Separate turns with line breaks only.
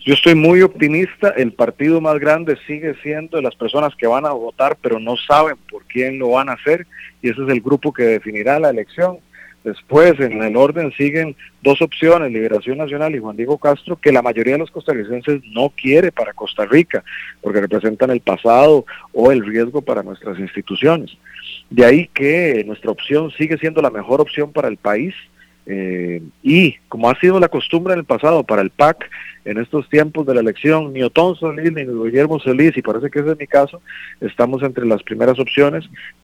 Yo estoy muy optimista. El partido más grande sigue siendo de las personas que van a votar, pero no saben por quién lo van a hacer, y ese es el grupo que definirá la elección. Después, en el orden, siguen dos opciones, Liberación Nacional y Juan Diego Castro, que la mayoría de los costarricenses no quiere para Costa Rica, porque representan el pasado o el riesgo para nuestras instituciones. De ahí que nuestra opción sigue siendo la mejor opción para el país, y como ha sido la costumbre en el pasado para el PAC, en estos tiempos de la elección, ni Otón Solís ni Guillermo Solís, y parece que ese es mi caso, estamos entre las primeras opciones,